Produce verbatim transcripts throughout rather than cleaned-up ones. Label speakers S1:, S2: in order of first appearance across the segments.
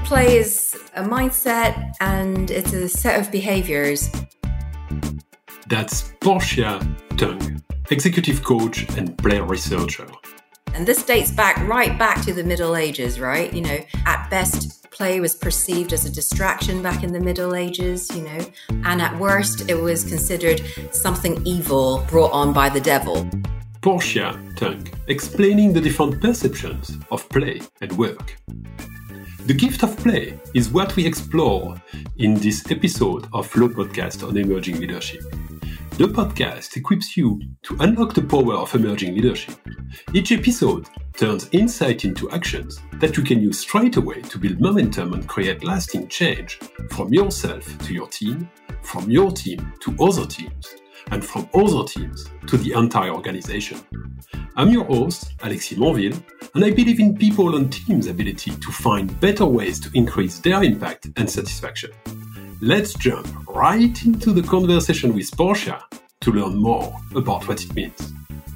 S1: Play is a mindset and it's a set of behaviors.
S2: That's Portia Tung, executive coach and play researcher.
S1: And this dates back right back to the Middle Ages, right? You know, at best, play was perceived as a distraction back in the Middle Ages, you know, and at worst, it was considered something evil brought on by the devil.
S2: Portia Tung, explaining the different perceptions of play and work. The gift of play is what we explore in this episode of Flow Podcast on emerging leadership. The podcast equips you to unlock the power of emerging leadership. Each episode turns insight into actions that you can use straight away to build momentum and create lasting change from yourself to your team, from your team to other teams, and from other teams to the entire organization. I'm your host, Alexis Monville, and I believe in people and teams' ability to find better ways to increase their impact and satisfaction. Let's jump right into the conversation with Portia to learn more about what it means.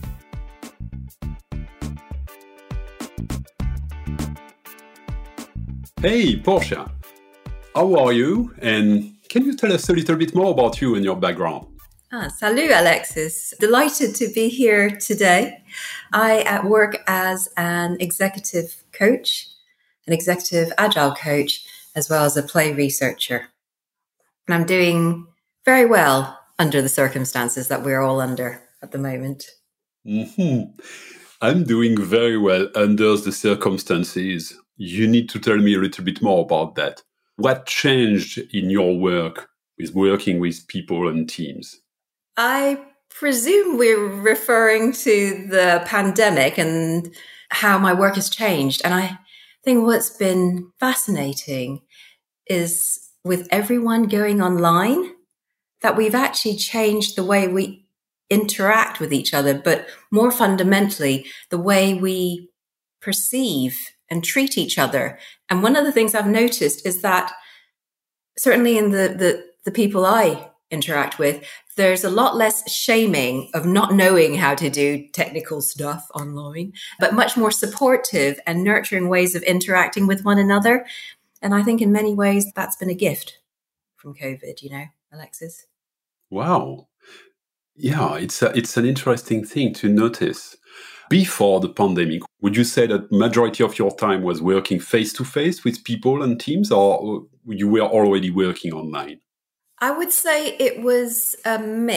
S2: Hey, Portia. How are you? And can you tell us a little bit more about you and your background?
S1: Ah, salut, Alexis. Delighted to be here today. I work as an executive coach, an executive agile coach, as well as a play researcher. And I'm doing very well under the circumstances that we're all under at the moment.
S2: Mm-hmm. I'm doing very well under the circumstances. You need to tell me a little bit more about that. What changed in your work with working with people and teams?
S1: I presume we're referring to the pandemic and how my work has changed. And I think what's been fascinating is with everyone going online, that we've actually changed the way we interact with each other, but more fundamentally, the way we perceive and treat each other. And one of the things I've noticed is that certainly in the, the, the people I interact with, there's a lot less shaming of not knowing how to do technical stuff online, but much more supportive and nurturing ways of interacting with one another. And I think in many ways that's been a gift from COVID, you know, Alexis.
S2: Wow. Yeah, it's a, it's an interesting thing to notice. Before the pandemic, would you say that majority of your time was working face-to-face with people and teams, or you were already working online?
S1: I would say it was a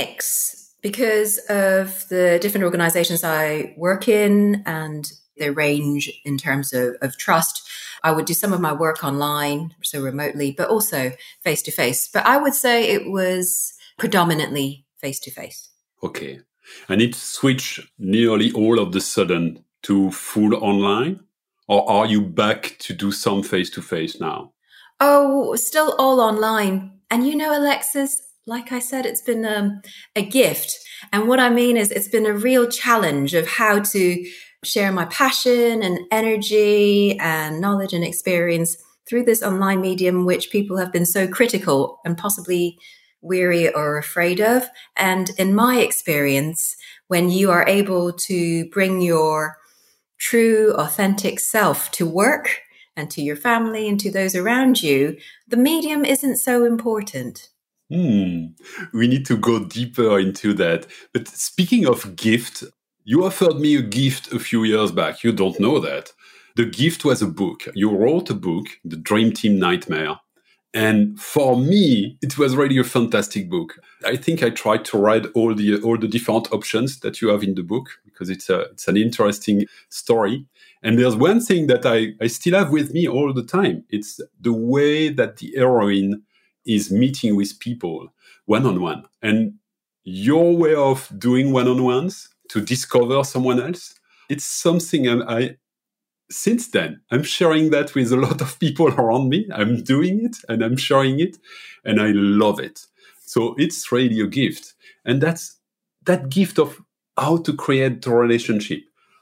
S1: mix because of the different organizations I work in and their range in terms of, of trust. I would do some of my work online, so remotely, but also face-to-face. But I would say it was predominantly face-to-face.
S2: Okay. And it switched nearly all of the sudden to full online? Or are you back to do some face-to-face now?
S1: Oh, still all online. And you know, Alexis, like I said, it's been um, a gift. And what I mean is it's been a real challenge of how to share my passion and energy and knowledge and experience through this online medium, which people have been so critical and possibly weary or afraid of. And in my experience, when you are able to bring your true, authentic self to work and to your family and to those around you, the medium isn't so important.
S2: Hmm. We need to go deeper into that. But speaking of gift, you offered me a gift a few years back. You don't know that. The gift was a book. You wrote a book, The Dream Team Nightmare. And for me, it was really a fantastic book. I think I tried to write all the all the different options that you have in the book because it's a it's an interesting story. And there's one thing that I, I still have with me all the time. It's the way that the heroine is meeting with people one-on-one. And your way of doing one-on-ones to discover someone else, it's something I, I since then, I'm sharing that with a lot of people around me. I'm doing it and I'm sharing it and I love it. So it's really a gift. And that's that gift of how to create the relationship.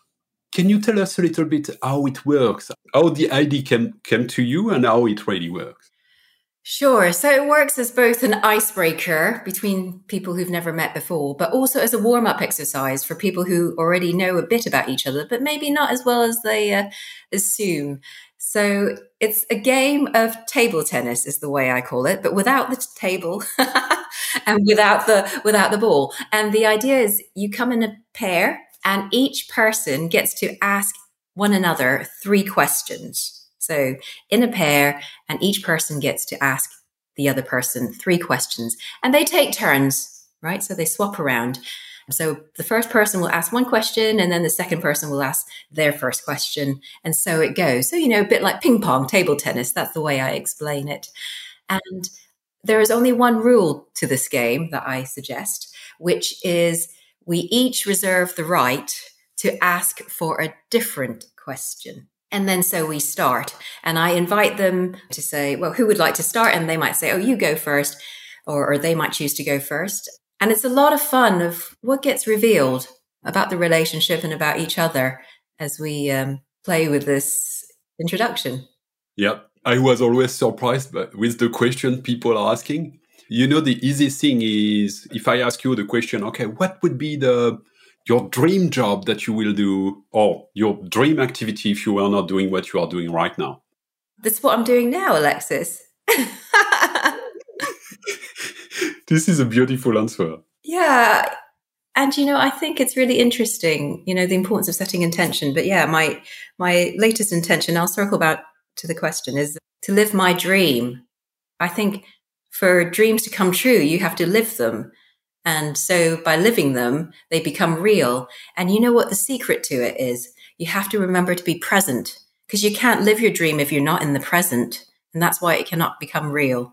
S2: Can you tell us a little bit how it works, how the idea came, came to you and how it really works?
S1: Sure. So it works as both an icebreaker between people who've never met before, but also as a warm-up exercise for people who already know a bit about each other, but maybe not as well as they uh, assume. So it's a game of table tennis is the way I call it, but without the table and without the without the ball. And the idea is you come in a pair and each person gets to ask one another three questions. So in a pair and each person gets to ask the other person three questions and they take turns, right? So they swap around. So the first person will ask one question and then the second person will ask their first question. And so it goes. So, you know, a bit like ping pong, table tennis. That's the way I explain it. And there is only one rule to this game that I suggest, which is we each reserve the right to ask for a different question. And then so we start and I invite them to say, well, who would like to start? And they might say, oh, you go first, or, or they might choose to go first. And it's a lot of fun of what gets revealed about the relationship and about each other as we um, play with this introduction.
S2: Yeah, I was always surprised by, with the question people are asking. You know, the easy thing is if I ask you the question, okay, what would be the your dream job that you will do or your dream activity if you were not doing what you are doing right now?
S1: That's what I'm doing now, Alexis.
S2: This is a beautiful answer.
S1: Yeah. And, you know, I think it's really interesting, you know, the importance of setting intention. But yeah, my my latest intention, I'll circle back to the question, is to live my dream. I think for dreams to come true, you have to live them. And so by living them, they become real. And you know what the secret to it is? You have to remember to be present because you can't live your dream if you're not in the present. And that's why it cannot become real.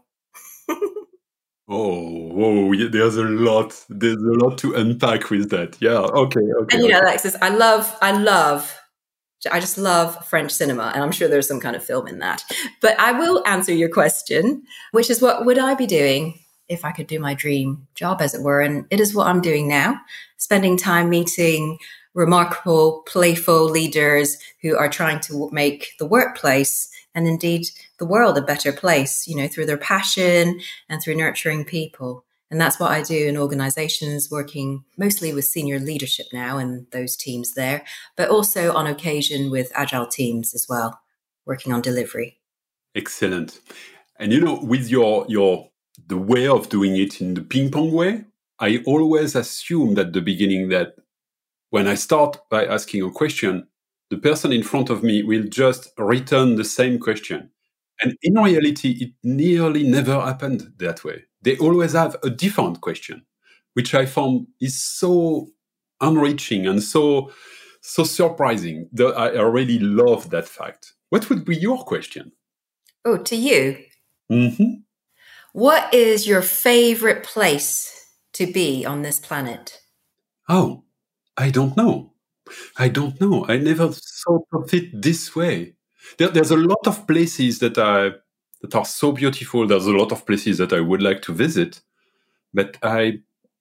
S2: Oh, whoa, yeah, there's a lot. There's a lot to unpack with that. Yeah, okay, okay.
S1: And you know,
S2: okay.
S1: Alexis, I love, I love, I just love French cinema, and I'm sure there's some kind of film in that. But I will answer your question, which is what would I be doing if I could do my dream job, as it were? And it is what I'm doing now, spending time meeting remarkable, playful leaders who are trying to make the workplace and indeed the world a better place, you know, through their passion and through nurturing people. And that's what I do in organizations, working mostly with senior leadership now and those teams there, but also on occasion with agile teams as well, working on delivery.
S2: Excellent. And you know, with your your the way of doing it in the ping pong way, I always assumed at the beginning that when I start by asking a question, the person in front of me will just return the same question. And in reality, it nearly never happened that way. They always have a different question, which I found is so enriching and so so surprising. That I, I really love that fact. What would be your question?
S1: Oh, to you.
S2: Mm-hmm.
S1: What is your favorite place to be on this planet?
S2: Oh, I don't know. I don't know. I never thought of it this way. There, there's a lot of places that I that are so beautiful. There's a lot of places that I would like to visit, but I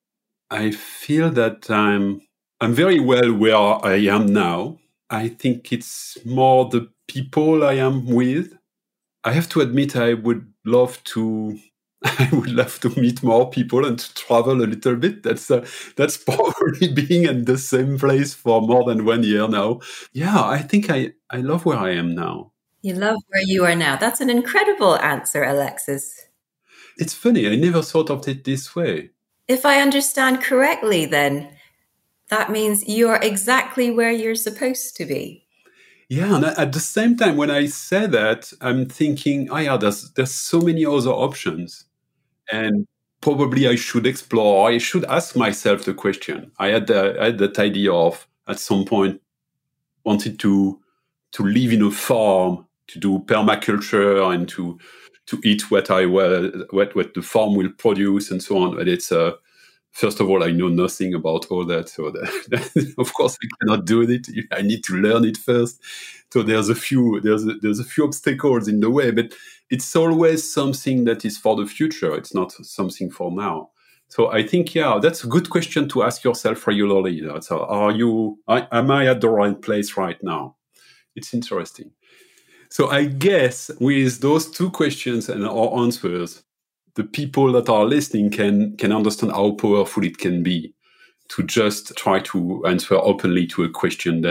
S2: I feel that I'm I'm very well where I am now. I think it's more the people I am with. I have to admit, I would love to. I would love to meet more people and to travel a little bit. That's uh, that's probably being in the same place for more than one year now. Yeah, I think I, I love where I am now.
S1: You love where you are now. That's an incredible answer, Alexis.
S2: It's funny. I never thought of it this way.
S1: If I understand correctly, then that means you're exactly where you're supposed to be.
S2: Yeah, and at the same time, when I say that, I'm thinking, oh yeah, there's there's so many other options. And probably I should explore, I should ask myself the question. I had, the, I had that idea of, at some point, wanted to to live in a farm, to do permaculture and to to eat what I what what the farm will produce and so on. But it's uh, first of all, I know nothing about all that, so that, of course I cannot do it. I need to learn it first. So there's a few there's a, there's a few obstacles in the way, but it's always something that is for the future. It's not something for now. So I think, yeah, that's a good question to ask yourself regularly. So are you? Am I at the right place right now? It's interesting. So I guess with those two questions and our answers, the people that are listening can can understand how powerful it can be to just try to answer openly to a question that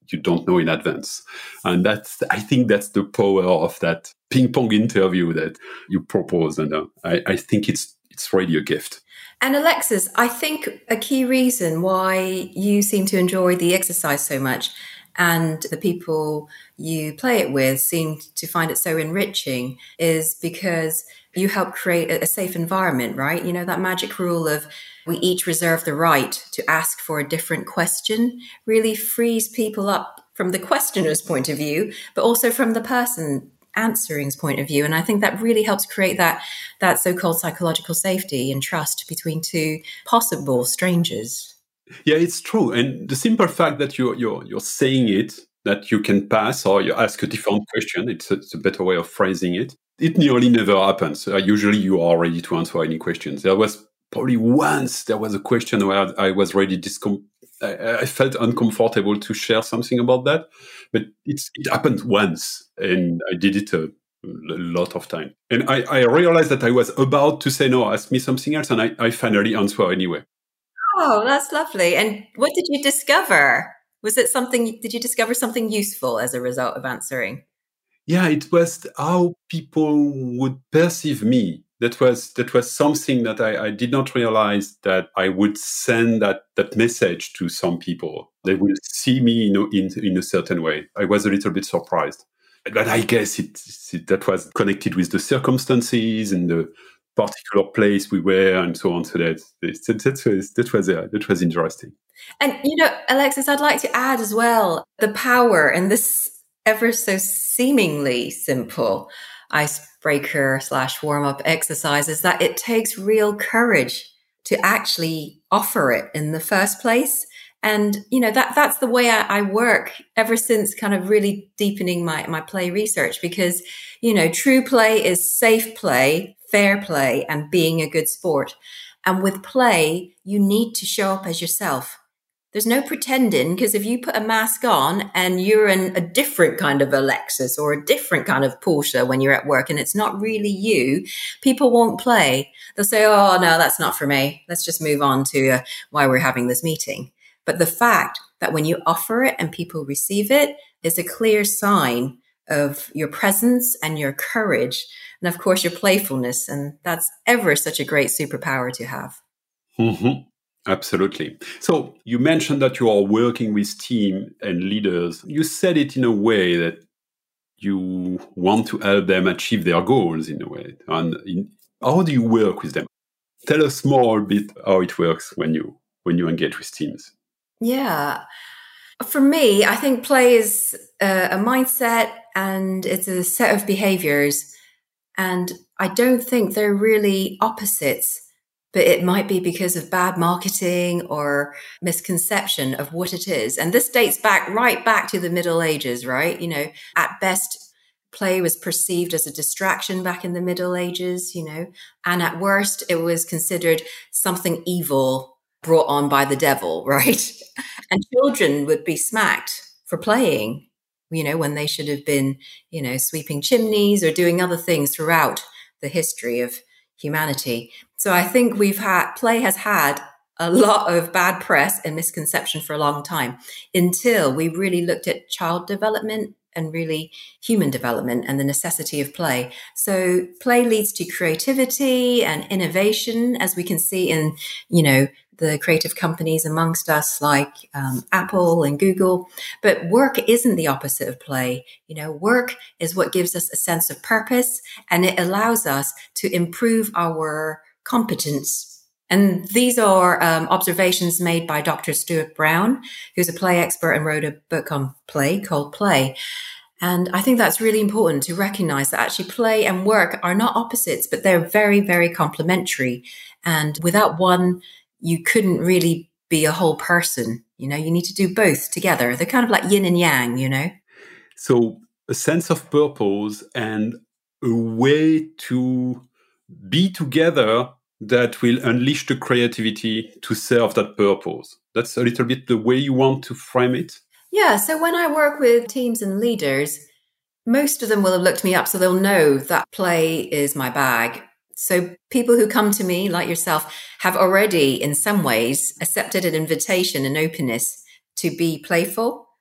S2: you don't know in advance. And that's, I think that's the power of that ping pong interview that you propose. And uh, I, I think it's, it's really a gift.
S1: And Alexis, I think a key reason why you seem to enjoy the exercise so much and the people you play it with seem to find it so enriching is because you help create a safe environment, right? You know, that magic rule of we each reserve the right to ask for a different question really frees people up from the questioner's point of view, but also from the person answering's point of view. And I think that really helps create that, that so-called psychological safety and trust between two possible strangers.
S2: Yeah, it's true. And the simple fact that you're, you're, you're saying it, that you can pass or you ask a different question, it's a, it's a better way of phrasing it. It nearly never happens. Uh, usually you are ready to answer any questions. There was probably once there was a question where I was really discom- I, I felt uncomfortable to share something about that, but it's, it happened once and I did it a, a lot of time. And I, I realized that I was about to say, no, ask me something else. And I, I finally answer anyway.
S1: Oh, that's lovely. And what did you discover? Was it something, did you discover something useful as a result of answering?
S2: Yeah, it was how people would perceive me. That was that was something that I, I did not realize that I would send that, that message to some people. They will see me in a, in, in a certain way. I was a little bit surprised. But I guess it, it that was connected with the circumstances and the particular place we were and so on. So that, that, that, was, that, was, uh, that was interesting.
S1: And, you know, Alexis, I'd like to add as well the power and this ever so seemingly simple icebreaker slash warm-up exercise is that it takes real courage to actually offer it in the first place. And, you know, that that's the way I, I work ever since kind of really deepening my, my play research, because, you know, true play is safe play, fair play, and being a good sport. And with play, you need to show up as yourself. There's no pretending, because if you put a mask on and you're in a different kind of Alexis or a different kind of Portia when you're at work and it's not really you, people won't play. They'll say, oh, no, that's not for me. Let's just move on to uh, why we're having this meeting. But the fact that when you offer it and people receive it is a clear sign of your presence and your courage. And of course, your playfulness. And that's ever such a great superpower to have.
S2: Mm-hmm. Absolutely. So you mentioned that you are working with team and leaders. You said it in a way that you want to help them achieve their goals in a way. And in, how do you work with them? Tell us more a bit how it works when you when you engage with teams.
S1: Yeah. For me, I think play is a, a mindset and it's a set of behaviors. And I don't think they're really opposites. But it might be because of bad marketing or misconception of what it is. And this dates back right back to the Middle Ages, right? You know, at best, play was perceived as a distraction back in the Middle Ages, you know, and at worst, it was considered something evil brought on by the devil, right? And children would be smacked for playing, you know, when they should have been, you know, sweeping chimneys or doing other things throughout the history of humanity. So I think we've had, play has had a lot of bad press and misconception for a long time until we really looked at child development and really human development and the necessity of play. So play leads to creativity and innovation, as we can see in, you know, the creative companies amongst us like um, Apple and Google. But work isn't the opposite of play. You know, work is what gives us a sense of purpose and it allows us to improve our competence. And these are um, observations made by Doctor Stuart Brown, who's a play expert and wrote a book on play called Play. And I think that's really important to recognize that actually play and work are not opposites, but they're very, very complementary. And without one, you couldn't really be a whole person. You know, you need to do both together. They're kind of like yin and yang, you know?
S2: So a sense of purpose and a way to be together that will unleash the creativity to serve that purpose. That's a little bit the way you want to frame it?
S1: Yeah. So when I work with teams and leaders, most of them will have looked me up, so they'll know that play is my bag. So people who come to me, like yourself, have already, in some ways, accepted an invitation and openness to be playful.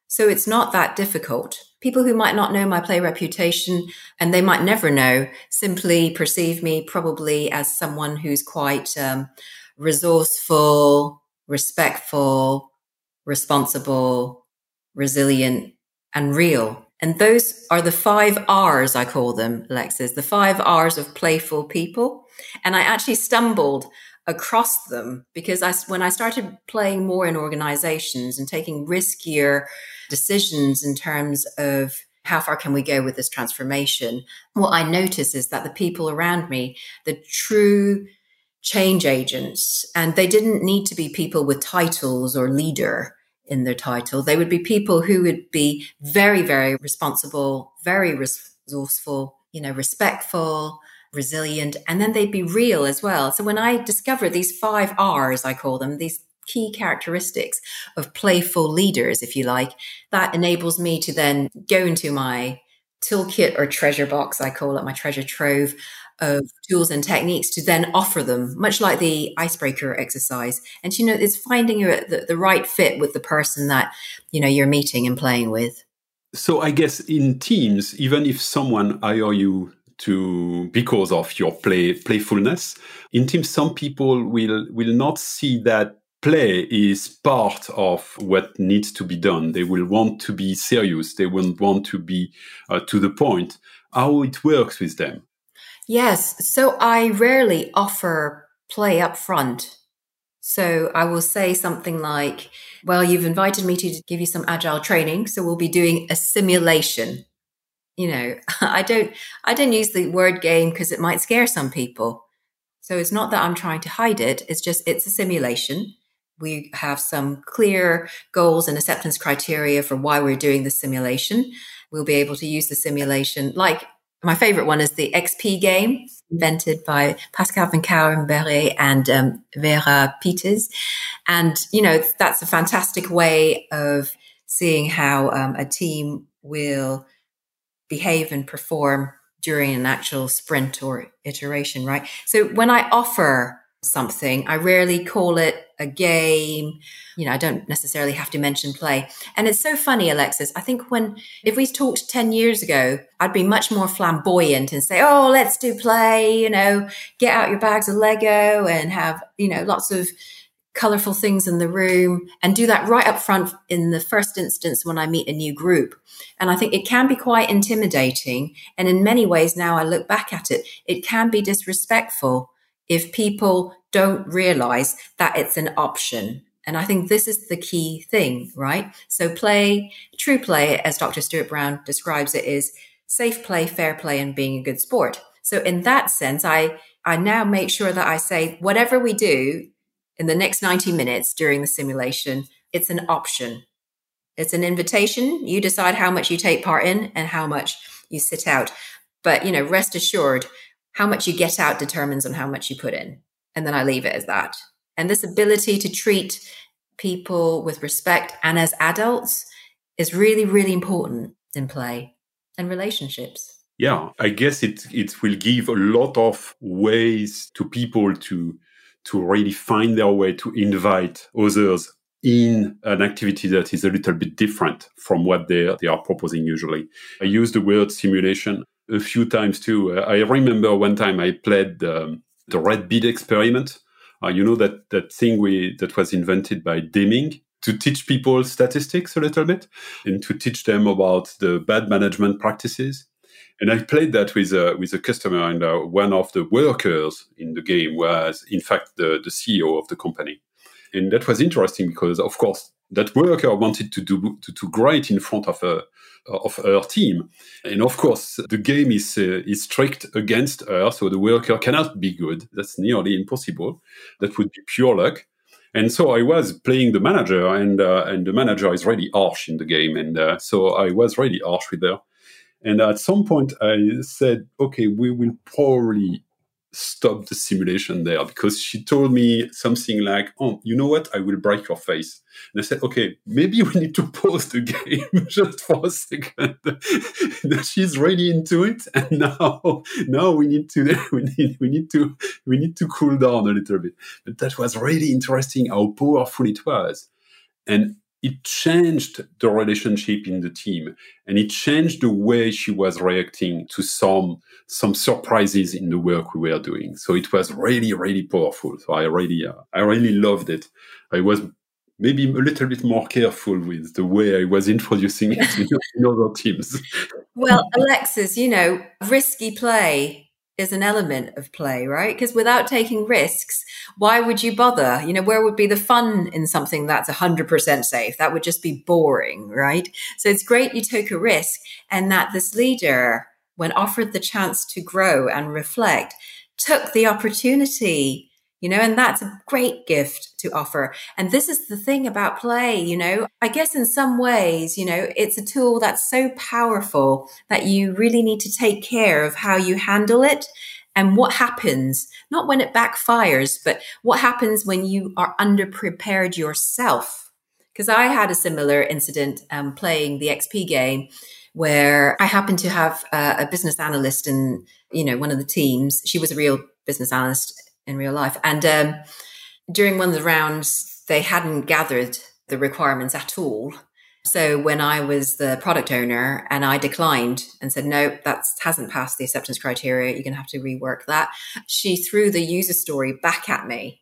S1: So it's not that difficult. People who might not know my play reputation, and they might never know, simply perceive me probably as someone who's quite um, resourceful, respectful, responsible, resilient, and real. And those are the five R's, I call them, Alexis, the five R's of playful people. And I actually stumbled across them because I, when I started playing more in organizations and taking riskier decisions in terms of how far can we go with this transformation, what I notice is that the people around me, the true change agents, and they didn't need to be people with titles or leader in their title. They would be people who would be very, very responsible, very resourceful, you know, respectful, resilient, and then they'd be real as well. So when I discovered these five R's, I call them, these key characteristics of playful leaders, if you like, that enables me to then go into my toolkit or treasure box, I call it, my treasure trove of tools and techniques to then offer them, much like the icebreaker exercise. And, you know, it's finding the, the right fit with the person that, you know, you're meeting and playing with.
S2: So I guess in teams, even if someone hire you to because of your play playfulness, in teams, some people will will not see that play is part of what needs to be done. They will want to be serious. They will want to be uh, to the point. How it works with them?
S1: Yes. So I rarely offer play up front. So I will say something like, well, you've invited me to give you some agile training, so we'll be doing a simulation. You know, I don't, I don't use the word game because it might scare some people. So it's not that I'm trying to hide it. It's just, it's a simulation. We have some clear goals and acceptance criteria for why we're doing the simulation. We'll be able to use the simulation. Like my favorite one is the X P game, invented by Pascal Van Cauwenberry and um, Vera Peters. And, you know, that's a fantastic way of seeing how um, a team will behave and perform during an actual sprint or iteration, right? So when I offer something, I rarely call it a game. You know, I don't necessarily have to mention play. And it's so funny, Alexis. I think when, if we talked ten years ago, I'd be much more flamboyant and say, oh, let's do play, you know, get out your bags of Lego and have, you know, lots of colorful things in the room, and do that right up front in the first instance when I meet a new group. And I think it can be quite intimidating. And in many ways, now I look back at it, it can be disrespectful if people don't realize that it's an option. And I think this is the key thing, right? So play, true play, as Doctor Stuart Brown describes it, is safe play, fair play, and being a good sport. So in that sense, I, I now make sure that I say, whatever we do in the next ninety minutes during the simulation, it's an option. It's an invitation. You decide how much you take part in and how much you sit out. But, you know, rest assured, how much you get out determines on how much you put in. And then I leave it as that. And this ability to treat people with respect and as adults is really, really important in play and relationships.
S2: Yeah, I guess it it will give a lot of ways to people to to really find their way to invite others in an activity that is a little bit different from what they, they are proposing usually. I use the word simulation a few times too. Uh, I remember one time I played um, the Red Bead experiment. Uh, you know, that, that thing we that was invented by Deming to teach people statistics a little bit and to teach them about the bad management practices. And I played that with a, with a customer, and uh, one of the workers in the game was, in fact, the, the C E O of the company. And that was interesting because, of course, that worker wanted to do to, to great in front of her, of her team. And, of course, the game is, uh, is strict against her, so the worker cannot be good. That's nearly impossible. That would be pure luck. And so I was playing the manager, and uh, and the manager is really harsh in the game. And uh, so I was really harsh with her. And at some point, I said, okay, we will probably stop the simulation there, because she told me something like, oh, you know what? I will break your face. And I said, okay, maybe we need to pause the game just for a second. She's really into it. And now, now we need to, we need, we need to, we need to cool down a little bit. But that was really interesting how powerful it was. And it changed the relationship in the team, and it changed the way she was reacting to some some surprises in the work we were doing. So it was really, really powerful. So I really, uh, I really loved it. I was maybe a little bit more careful with the way I was introducing it in, in other teams.
S1: Well, Alexis, you know, risky play is an element of play, right? Because without taking risks, why would you bother? You know, where would be the fun in something that's one hundred percent safe? That would just be boring, right? So it's great you took a risk, and that this leader, when offered the chance to grow and reflect, took the opportunity, you know, and that's a great gift to offer. And this is the thing about play, you know, I guess in some ways, you know, it's a tool that's so powerful that you really need to take care of how you handle it and what happens, not when it backfires, but what happens when you are underprepared yourself. Because I had a similar incident um, playing the X P game where I happened to have uh, a business analyst in, you know, one of the teams. She was a real business analyst in real life. And um, during one of the rounds, they hadn't gathered the requirements at all. So when I was the product owner and I declined and said, no, that hasn't passed the acceptance criteria, you're going to have to rework that, she threw the user story back at me.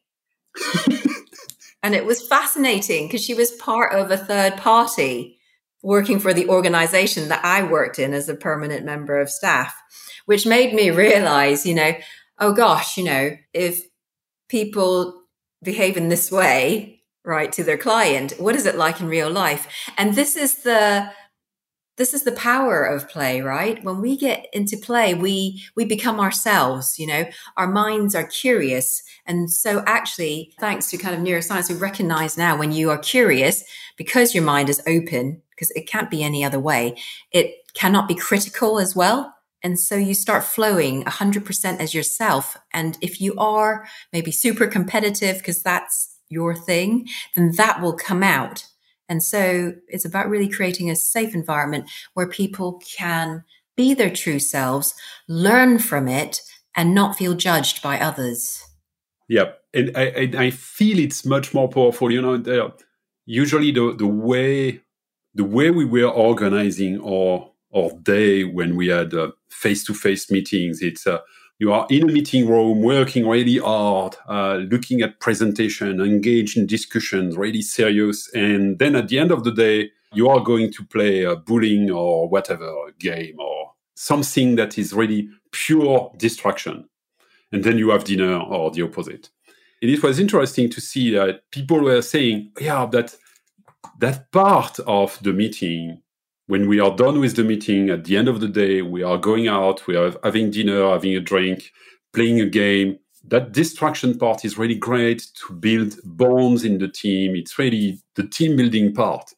S1: And it was fascinating because she was part of a third party working for the organization that I worked in as a permanent member of staff, which made me realize, you know, oh gosh, you know, if people behave in this way, right, to their client, what is it like in real life? And this is the this is the power of play, right? When we get into play, we we become ourselves, you know, our minds are curious. And so actually, thanks to kind of neuroscience, we recognize now when you are curious, because your mind is open, because it can't be any other way, it cannot be critical as well. And so you start flowing one hundred percent as yourself. And if you are maybe super competitive because that's your thing, then that will come out. And so it's about really creating a safe environment where people can be their true selves, learn from it, and not feel judged by others.
S2: Yeah. And I, and I feel it's much more powerful. You know, the, usually the, the way the way we were organizing our our day when we had uh, face-to-face meetings, it's uh, you are in a meeting room working really hard, uh, looking at presentation, engaged in discussions, really serious. And then at the end of the day, you are going to play a bowling or whatever game or something that is really pure distraction. And then you have dinner or the opposite. And it was interesting to see that people were saying, yeah, that that part of the meeting, when we are done with the meeting, at the end of the day, we are going out, we are having dinner, having a drink, playing a game. That distraction part is really great to build bonds in the team. It's really the team building part.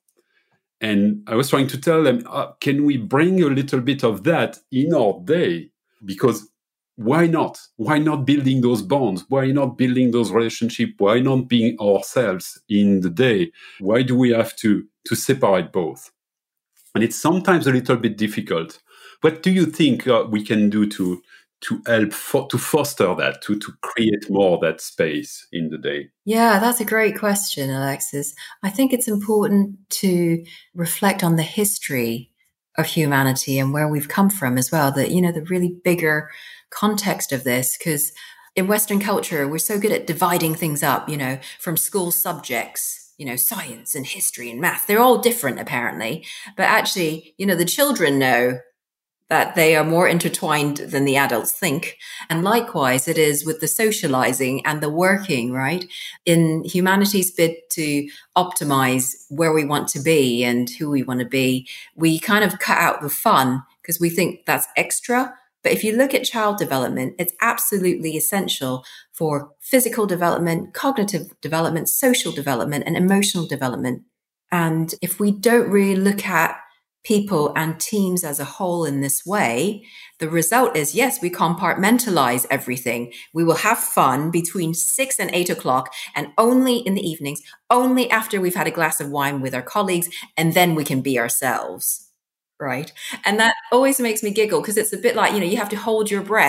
S2: And I was trying to tell them, uh, can we bring a little bit of that in our day? Because why not? Why not building those bonds? Why not building those relationships? Why not being ourselves in the day? Why do we have to, to separate both? And it's sometimes a little bit difficult. What do you think uh, we can do to to help fo- to foster that, to to create more of that space in the day?
S1: Yeah, that's a great question, Alexis. I think it's important to reflect on the history of humanity and where we've come from as well. That, you know, the really bigger context of this, because in Western culture, we're so good at dividing things up, you know, from school subjects. You know, science and history and math, they're all different apparently. But actually, you know, the children know that they are more intertwined than the adults think. And likewise, it is with the socializing and the working, right? In humanity's bid to optimize where we want to be and who we want to be, we kind of cut out the fun because we think that's extra. But if you look at child development, it's absolutely essential for physical development, cognitive development, social development, and emotional development. And if we don't really look at people and teams as a whole in this way, the result is, yes, we compartmentalize everything. We will have fun between six and eight o'clock and only in the evenings, only after we've had a glass of wine with our colleagues, and then we can be ourselves. Right. And that always makes me giggle because it's a bit like, you know, you have to hold your breath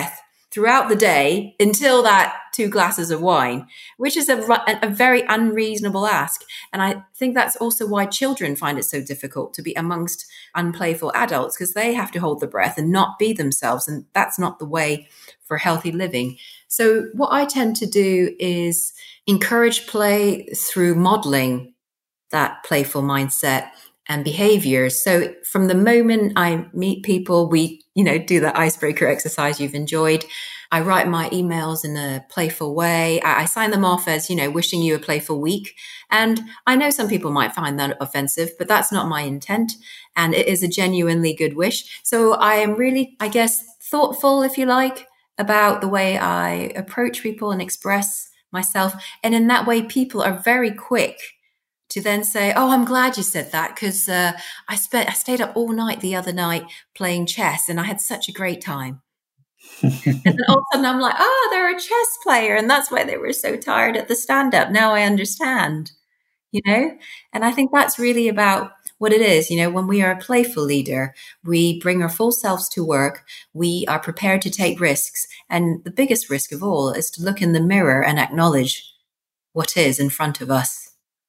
S1: throughout the day until that two glasses of wine, which is a, a very unreasonable ask. And I think that's also why children find it so difficult to be amongst unplayful adults, because they have to hold the breath and not be themselves. And that's not the way for healthy living. So what I tend to do is encourage play through modeling that playful mindset and behaviors. So from the moment I meet people, we, you know, do the icebreaker exercise you've enjoyed. I write my emails in a playful way. I, I sign them off as, you know, wishing you a playful week. And I know some people might find that offensive, but that's not my intent. And it is a genuinely good wish. So I am really, I guess, thoughtful, if you like, about the way I approach people and express myself. And in that way, people are very quick to then say, oh, I'm glad you said that, because uh, I spent I stayed up all night the other night playing chess and I had such a great time. And then all of a sudden I'm like, oh, they're a chess player. And that's why they were so tired at the stand-up. Now I understand, you know? And I think that's really about what it is. You know, when we are a playful leader, we bring our full selves to work. We are prepared to take risks. And the biggest risk of all is to look in the mirror and acknowledge what is in front of us.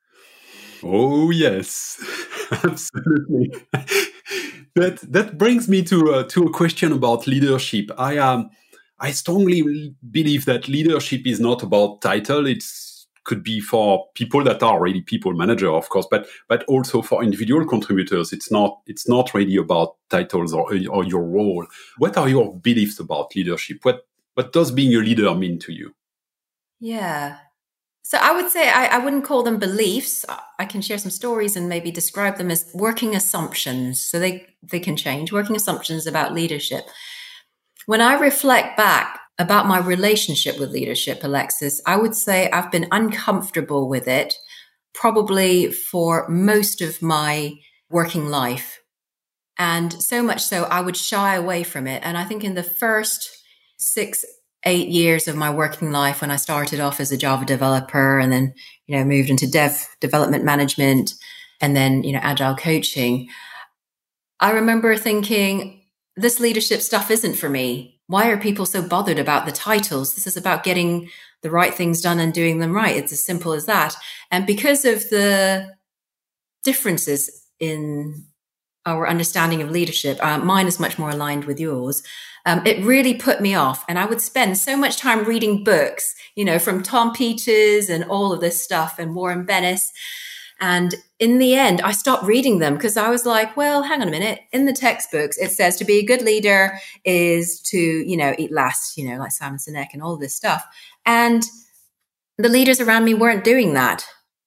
S2: Oh, yes, absolutely. That that brings me to uh, to a question about leadership. I um I strongly believe that leadership is not about title. It's could be for people that are really people manager, of course, but but also for individual contributors. It's not it's not really about titles or or your role. What are your beliefs about leadership? What what does being a leader mean to you?
S1: Yeah. So I would say I, I wouldn't call them beliefs. I can share some stories and maybe describe them as working assumptions. So they, they can change, working assumptions about leadership. When I reflect back about my relationship with leadership, Alexis, I would say I've been uncomfortable with it probably for most of my working life. And so much so I would shy away from it. And I think in the first six eight years of my working life, when I started off as a Java developer and then, you know, moved into dev development management and then, you know, agile coaching, I remember thinking, this leadership stuff isn't for me. Why are people so bothered about the titles? This is about getting the right things done and doing them right. It's as simple as that. And because of the differences in our understanding of leadership, uh, mine is much more aligned with yours. Um, it really put me off. And I would spend so much time reading books, you know, from Tom Peters and all of this stuff and Warren Bennis. And in the end, I stopped reading them because I was like, well, hang on a minute. In the textbooks, it says to be a good leader is to, you know, eat last, you know, like Simon Sinek and all this stuff. And the leaders around me weren't doing that.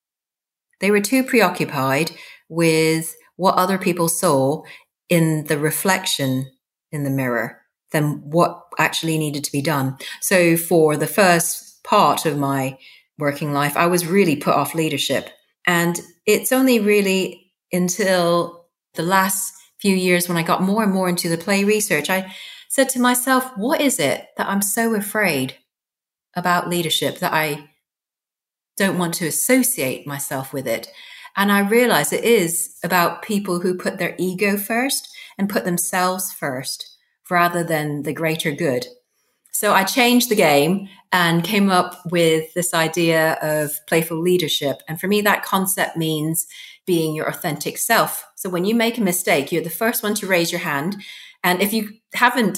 S1: They were too preoccupied with what other people saw in the reflection in the mirror than what actually needed to be done. So for the first part of my working life, I was really put off leadership. And it's only really until the last few years when I got more and more into the play research, I said to myself, what is it that I'm so afraid about leadership that I don't want to associate myself with it? And I realized it is about people who put their ego first and put themselves first rather than the greater good. So I changed the game and came up with this idea of playful leadership. And for me, that concept means being your authentic self. So when you make a mistake, you're the first one to raise your hand. And if you haven't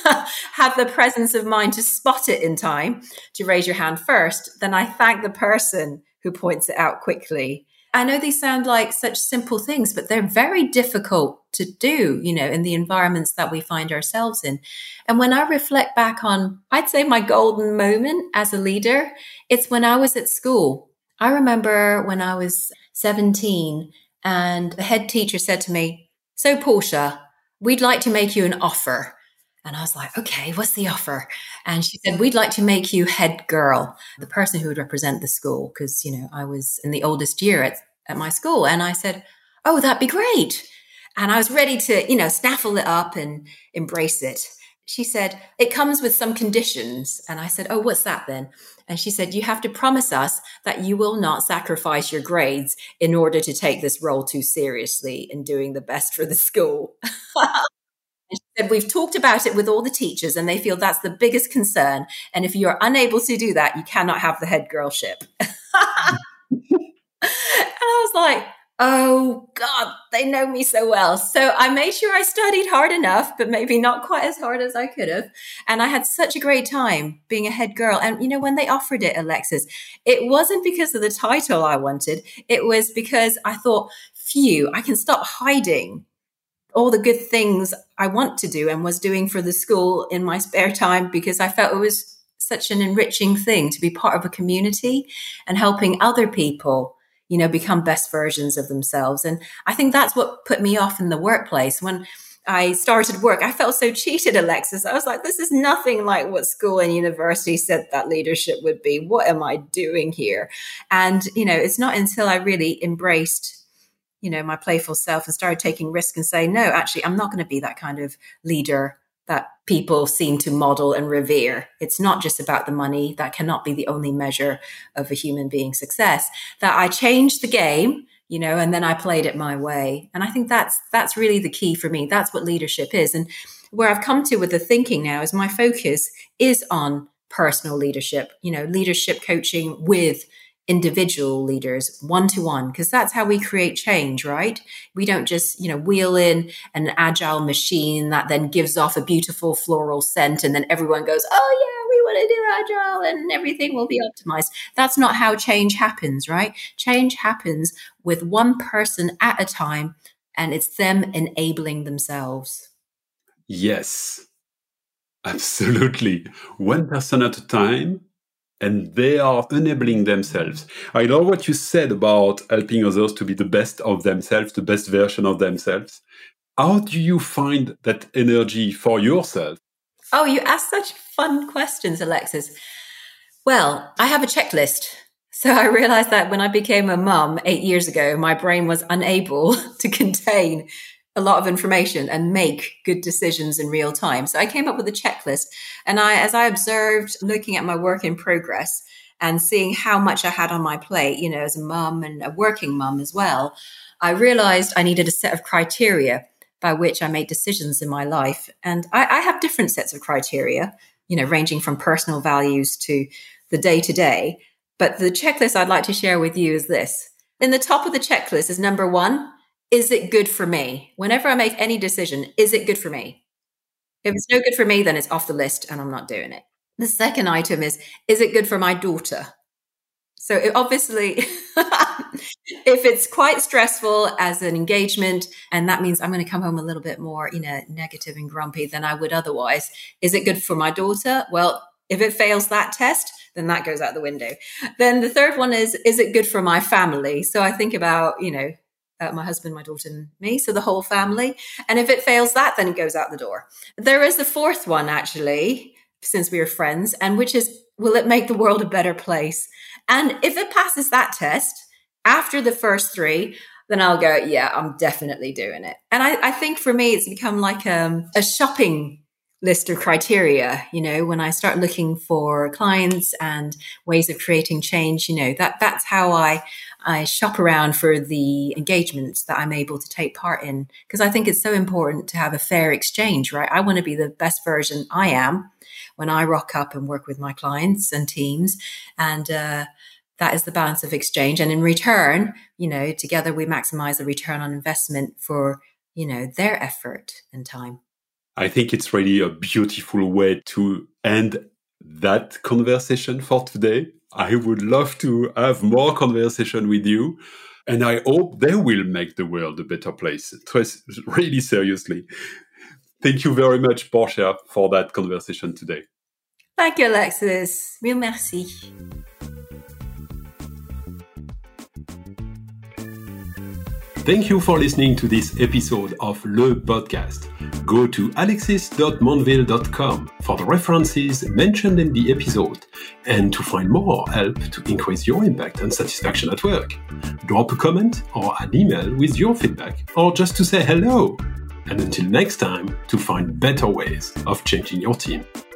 S1: had the presence of mind to spot it in time to raise your hand first, then I thank the person who points it out quickly. I know these sound like such simple things, but they're very difficult to do, you know, in the environments that we find ourselves in. And when I reflect back on, I'd say my golden moment as a leader, it's when I was at school. I remember when I was seventeen and the head teacher said to me, so Portia, we'd like to make you an offer. And I was like, okay, what's the offer? And she said, we'd like to make you head girl, the person who would represent the school. Because, you know, I was in the oldest year at, at my school. And I said, oh, that'd be great. And I was ready to, you know, snaffle it up and embrace it. She said, it comes with some conditions. And I said, oh, what's that then? And she said, you have to promise us that you will not sacrifice your grades in order to take this role too seriously in doing the best for the school. And she said, we've talked about it with all the teachers and they feel that's the biggest concern. And if you're unable to do that, you cannot have the head girlship. And I was like, oh God, they know me so well. So I made sure I studied hard enough, but maybe not quite as hard as I could have. And I had such a great time being a head girl. And, you know, when they offered it, Alexis, it wasn't because of the title I wanted. It was because I thought, phew, I can stop hiding all the good things I want to do and was doing for the school in my spare time, because I felt it was such an enriching thing to be part of a community and helping other people, you know, become best versions of themselves. And I think that's what put me off in the workplace. When I started work, I felt so cheated, Alexis. I was like, this is nothing like what school and university said that leadership would be. What am I doing here? And, you know, it's not until I really embraced, you know, my playful self and started taking risks and saying, no, actually, I'm not going to be that kind of leader that people seem to model and revere. It's not just about the money. That cannot be the only measure of a human being's success. That I changed the game, you know, and then I played it my way. And I think that's that's really the key for me. That's what leadership is. And where I've come to with the thinking now is my focus is on personal leadership, you know, leadership coaching with individual leaders, one-to-one, because that's how we create change, right? We don't just, you know, wheel in an agile machine that then gives off a beautiful floral scent and then everyone goes, oh yeah, we want to do agile and everything will be optimized. That's not how change happens, right? Change happens with one person at a time, and it's them enabling themselves.
S2: Yes, absolutely. One person at a time. And they are enabling themselves. I love what you said about helping others to be the best of themselves, the best version of themselves. How do you find that energy for yourself?
S1: Oh, you ask such fun questions, Alexis. Well, I have a checklist. So I realized that when I became a mum eight years ago, my brain was unable to contain a lot of information and make good decisions in real time. So I came up with a checklist. And I, as I observed, looking at my work in progress and seeing how much I had on my plate, you know, as a mum and a working mum as well, I realized I needed a set of criteria by which I made decisions in my life. And I, I have different sets of criteria, you know, ranging from personal values to the day to day. But the checklist I'd like to share with you is this. In the top of the checklist is number one, is it good for me? Whenever I make any decision, is it good for me? If it's no good for me, then it's off the list and I'm not doing it. The second item is, is it good for my daughter? So it obviously, if it's quite stressful as an engagement, and that means I'm going to come home a little bit more, you know, negative and grumpy than I would otherwise, is it good for my daughter? Well, if it fails that test, then that goes out the window. Then the third one is, is it good for my family? So I think about, you know, Uh, my husband, my daughter, and me, so the whole family. And if it fails that, then it goes out the door. There is the fourth one, actually, since we are friends, and which is, will it make the world a better place? And if it passes that test, after the first three, then I'll go, yeah, I'm definitely doing it. And I, I think for me, it's become like a, a shopping list of criteria. You know, when I start looking for clients and ways of creating change, you know, that that's how I I shop around for the engagements that I'm able to take part in, because I think it's so important to have a fair exchange, right? I want to be the best version I am when I rock up and work with my clients and teams. And uh, that is the balance of exchange. And in return, you know, together we maximize the return on investment for, you know, their effort and time.
S2: I think it's really a beautiful way to end that conversation for today. I would love to have more conversation with you, and I hope they will make the world a better place. Really seriously. Thank you very much, Portia, for that conversation today.
S1: Thank you, Alexis. Mille merci.
S2: Thank you for listening to this episode of Le Podcast. Go to alexis dot monville dot com for the references mentioned in the episode and to find more help to increase your impact and satisfaction at work. Drop a comment or an email with your feedback, or just to say hello. And until next time, to find better ways of changing your team.